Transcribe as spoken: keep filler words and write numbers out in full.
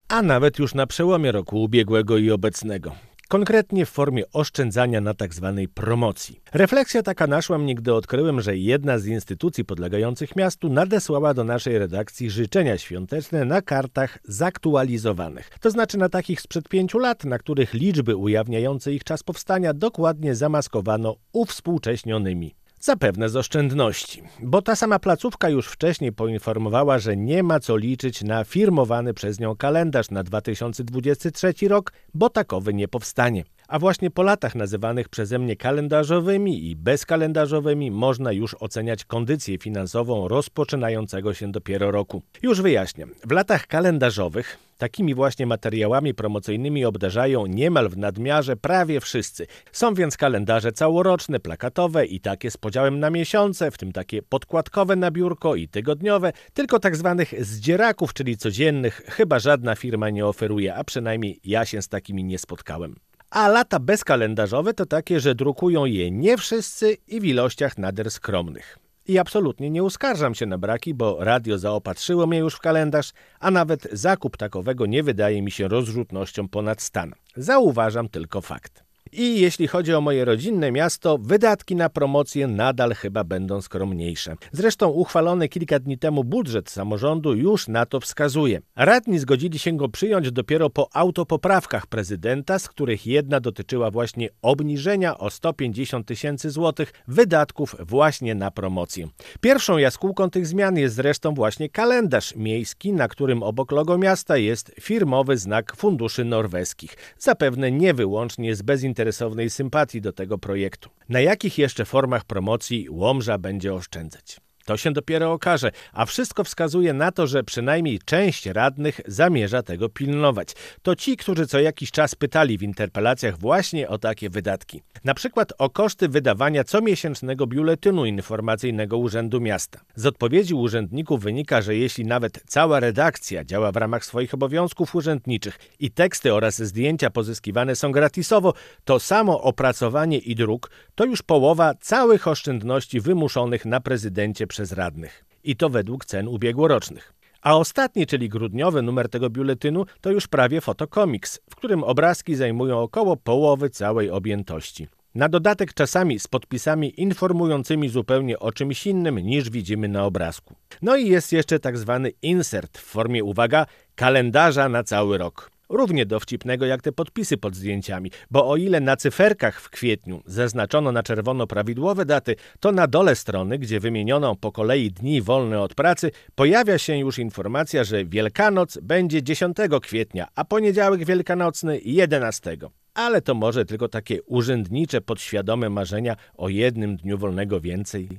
a nawet już na przełomie roku ubiegłego i obecnego. Konkretnie w formie oszczędzania na tzw. promocji. Refleksja taka naszła mnie, gdy odkryłem, że jedna z instytucji podlegających miastu nadesłała do naszej redakcji życzenia świąteczne na kartach zaktualizowanych. To znaczy na takich sprzed pięciu lat, na których liczby ujawniające ich czas powstania dokładnie zamaskowano uwspółcześnionymi. Zapewne z oszczędności, bo ta sama placówka już wcześniej poinformowała, że nie ma co liczyć na firmowany przez nią kalendarz na dwa tysiące dwudziesty trzeci rok, bo takowy nie powstanie. A właśnie po latach nazywanych przeze mnie kalendarzowymi i bezkalendarzowymi można już oceniać kondycję finansową rozpoczynającego się dopiero roku. Już wyjaśnię. W latach kalendarzowych takimi właśnie materiałami promocyjnymi obdarzają niemal w nadmiarze prawie wszyscy. Są więc kalendarze całoroczne, plakatowe i takie z podziałem na miesiące, w tym takie podkładkowe na biurko i tygodniowe, tylko tak zwanych zdzieraków, czyli codziennych, chyba żadna firma nie oferuje, a przynajmniej ja się z takimi nie spotkałem. A lata bezkalendarzowe to takie, że drukują je nie wszyscy i w ilościach nader skromnych. I absolutnie nie uskarżam się na braki, bo radio zaopatrzyło mnie już w kalendarz, a nawet zakup takowego nie wydaje mi się rozrzutnością ponad stan. Zauważam tylko fakt. I jeśli chodzi o moje rodzinne miasto, wydatki na promocję nadal chyba będą skromniejsze. Zresztą uchwalony kilka dni temu budżet samorządu już na to wskazuje. Radni zgodzili się go przyjąć dopiero po autopoprawkach prezydenta, z których jedna dotyczyła właśnie obniżenia o sto pięćdziesiąt tysięcy złotych wydatków właśnie na promocję. Pierwszą jaskółką tych zmian jest zresztą właśnie kalendarz miejski, na którym obok logo miasta jest firmowy znak funduszy norweskich. Zapewne nie wyłącznie z bezinteresownej interesownej sympatii do tego projektu. Na jakich jeszcze formach promocji Łomża będzie oszczędzać? To się dopiero okaże, a wszystko wskazuje na to, że przynajmniej część radnych zamierza tego pilnować. To ci, którzy co jakiś czas pytali w interpelacjach właśnie o takie wydatki. Na przykład o koszty wydawania comiesięcznego biuletynu informacyjnego Urzędu Miasta. Z odpowiedzi urzędników wynika, że jeśli nawet cała redakcja działa w ramach swoich obowiązków urzędniczych i teksty oraz zdjęcia pozyskiwane są gratisowo, to samo opracowanie i druk to już połowa całych oszczędności wymuszonych na prezydencie przez radnych. I to według cen ubiegłorocznych. A ostatni, czyli grudniowy numer tego biuletynu, to już prawie fotokomiks, w którym obrazki zajmują około połowy całej objętości. Na dodatek czasami z podpisami informującymi zupełnie o czymś innym niż widzimy na obrazku. No i jest jeszcze tak zwany insert w formie, uwaga, kalendarza na cały rok. Równie dowcipnego jak te podpisy pod zdjęciami, bo o ile na cyferkach w kwietniu zaznaczono na czerwono prawidłowe daty, to na dole strony, gdzie wymieniono po kolei dni wolne od pracy, pojawia się już informacja, że Wielkanoc będzie dziesiątego kwietnia, a poniedziałek wielkanocny jedenastego. Ale to może tylko takie urzędnicze, podświadome marzenia o jednym dniu wolnego więcej.